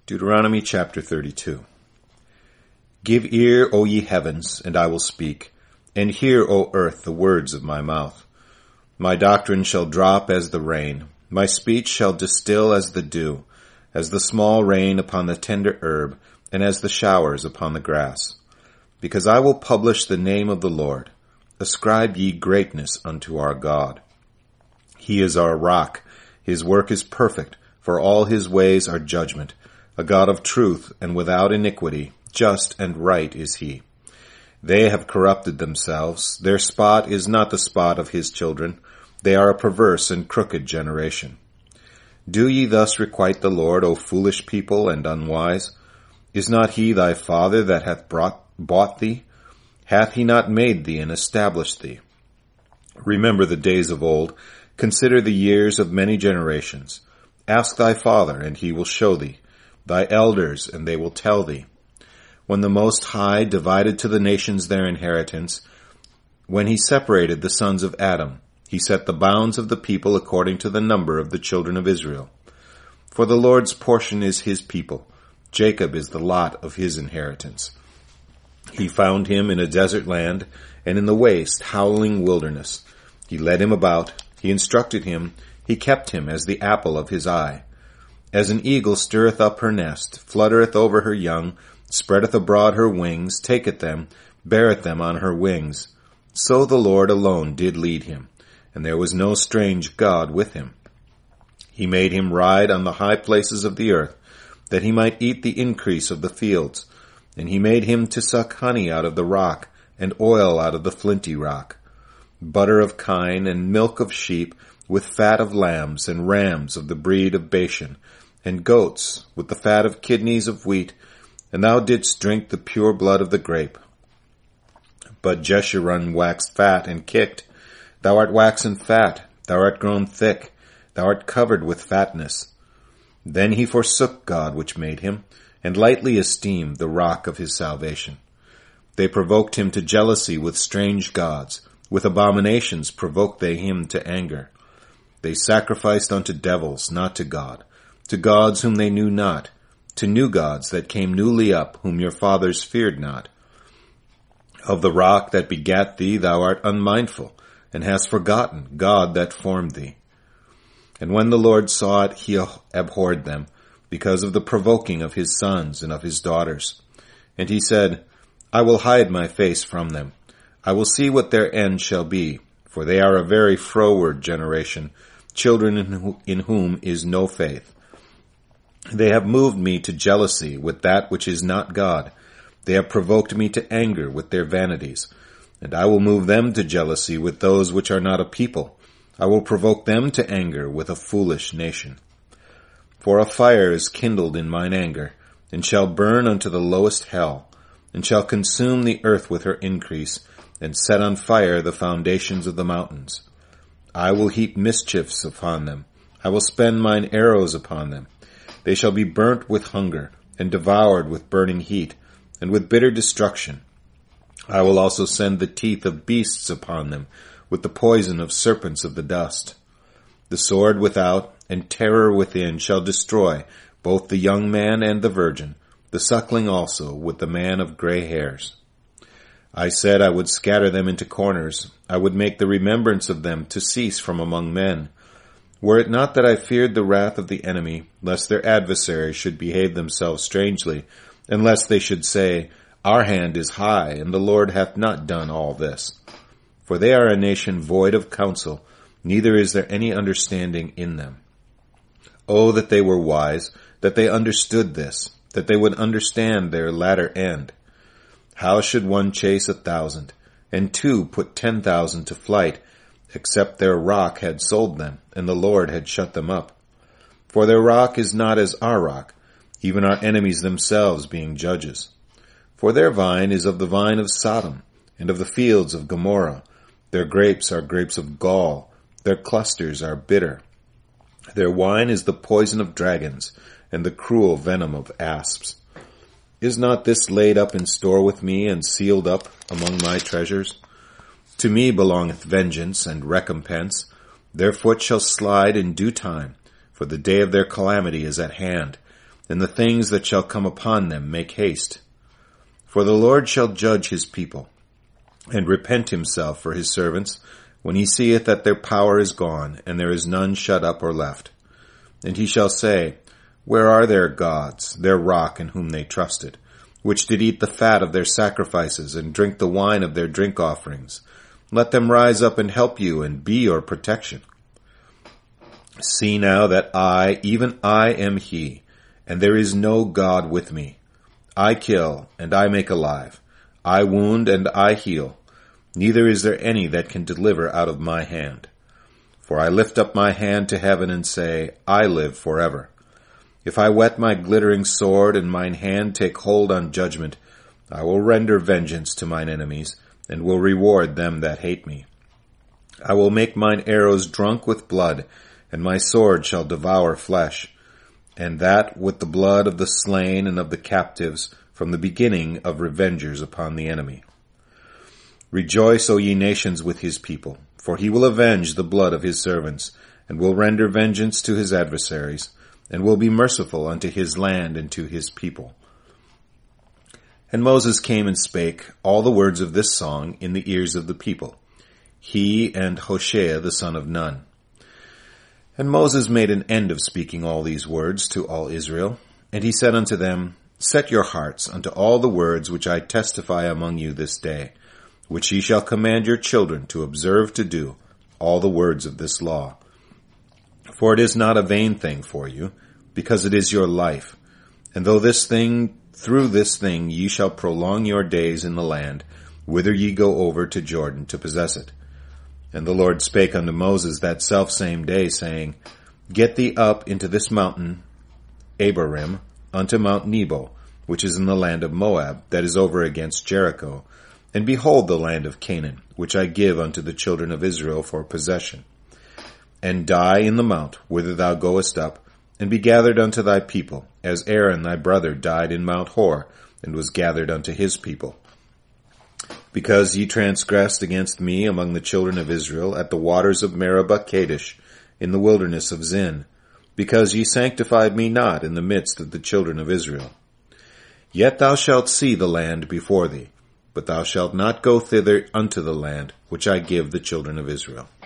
Deuteronomy chapter 32. Give ear, O ye heavens, and I will speak, and hear, O earth, the words of my mouth. My doctrine shall drop as the rain, my speech shall distill as the dew, as the small rain upon the tender herb, and as the showers upon the grass. Because I will publish the name of the Lord. Ascribe ye greatness unto our God. He is our rock, his work is perfect, for all his ways are judgment. A God of truth and without iniquity, just and right is he. They have corrupted themselves. Their spot is not the spot of his children. They are a perverse and crooked generation. Do ye thus requite the Lord, O foolish people and unwise? Is not he thy father that hath bought thee? Hath he not made thee and established thee? Remember the days of old. Consider the years of many generations. Ask thy father, and he will show thee. Thy elders, and they will tell thee. When the Most High divided to the nations their inheritance, when he separated the sons of Adam, he set the bounds of the people according to the number of the children of Israel. For the Lord's portion is his people. Jacob is the lot of his inheritance. He found him in a desert land, and in the waste, howling wilderness. He led him about, he instructed him, he kept him as the apple of his eye. As an eagle stirreth up her nest, fluttereth over her young, spreadeth abroad her wings, taketh them, beareth them on her wings. So the Lord alone did lead him, and there was no strange God with him. He made him ride on the high places of the earth, that he might eat the increase of the fields. And he made him to suck honey out of the rock, and oil out of the flinty rock. Butter of kine, and milk of sheep, with fat of lambs, and rams of the breed of Bashan, and goats, with the fat of kidneys of wheat, and thou didst drink the pure blood of the grape. But Jeshurun waxed fat and kicked. Thou art waxen fat, thou art grown thick, thou art covered with fatness. Then he forsook God which made him, and lightly esteemed the rock of his salvation. They provoked him to jealousy with strange gods, with abominations provoked they him to anger. They sacrificed unto devils, not to God, to gods whom they knew not, to new gods that came newly up, whom your fathers feared not. Of the rock that begat thee thou art unmindful, and hast forgotten God that formed thee. And when the Lord saw it, he abhorred them, because of the provoking of his sons and of his daughters. And he said, I will hide my face from them. I will see what their end shall be, for they are a very froward generation, children in whom is no faith. They have moved me to jealousy with that which is not God. They have provoked me to anger with their vanities. And I will move them to jealousy with those which are not a people. I will provoke them to anger with a foolish nation. For a fire is kindled in mine anger, and shall burn unto the lowest hell, and shall consume the earth with her increase, and set on fire the foundations of the mountains. I will heap mischiefs upon them. I will spend mine arrows upon them. They shall be burnt with hunger, and devoured with burning heat, and with bitter destruction. I will also send the teeth of beasts upon them, with the poison of serpents of the dust. The sword without, and terror within shall destroy both the young man and the virgin, the suckling also with the man of gray hairs. I said I would scatter them into corners. I would make the remembrance of them to cease from among men. Were it not that I feared the wrath of the enemy, lest their adversaries should behave themselves strangely, and lest they should say, Our hand is high, and the Lord hath not done all this. For they are a nation void of counsel, neither is there any understanding in them. Oh, that they were wise, that they understood this, that they would understand their latter end. How should one chase 1,000, and two put 10,000 to flight, except their rock had sold them, and the Lord had shut them up? For their rock is not as our rock, even our enemies themselves being judges. For their vine is of the vine of Sodom, and of the fields of Gomorrah. Their grapes are grapes of gall, their clusters are bitter. Their wine is the poison of dragons, and the cruel venom of asps. Is not this laid up in store with me, and sealed up among my treasures? To me belongeth vengeance and recompense. Their foot shall slide in due time, for the day of their calamity is at hand, and the things that shall come upon them make haste. For the Lord shall judge his people, and repent himself for his servants, when he seeth that their power is gone, and there is none shut up or left. And he shall say, Where are their gods, their rock in whom they trusted, which did eat the fat of their sacrifices, and drink the wine of their drink offerings? Let them rise up and help you, and be your protection. See now that I, even I, am he, and there is no God with me. I kill, and I make alive. I wound, and I heal. Neither is there any that can deliver out of my hand. For I lift up my hand to heaven and say, I live forever. If I whet my glittering sword, and mine hand take hold on judgment, I will render vengeance to mine enemies, and will reward them that hate me. I will make mine arrows drunk with blood, and my sword shall devour flesh, and that with the blood of the slain and of the captives, from the beginning of revengers upon the enemy. Rejoice, O ye nations, with his people, for he will avenge the blood of his servants, and will render vengeance to his adversaries, and will be merciful unto his land and to his people. And Moses came and spake all the words of this song in the ears of the people, he and Hoshea the son of Nun. And Moses made an end of speaking all these words to all Israel, and he said unto them, Set your hearts unto all the words which I testify among you this day, which ye shall command your children to observe to do, all the words of this law. For it is not a vain thing for you, because it is your life. And through this thing ye shall prolong your days in the land, whither ye go over to Jordan to possess it. And the Lord spake unto Moses that selfsame day, saying, Get thee up into this mountain, Abarim, unto Mount Nebo, which is in the land of Moab, that is over against Jericho, and behold the land of Canaan, which I give unto the children of Israel for possession. And die in the mount, whither thou goest up, and be gathered unto thy people, as Aaron thy brother died in Mount Hor, and was gathered unto his people. Because ye transgressed against me among the children of Israel at the waters of Meribah Kadesh, in the wilderness of Zin, because ye sanctified me not in the midst of the children of Israel. Yet thou shalt see the land before thee, but thou shalt not go thither unto the land which I give the children of Israel.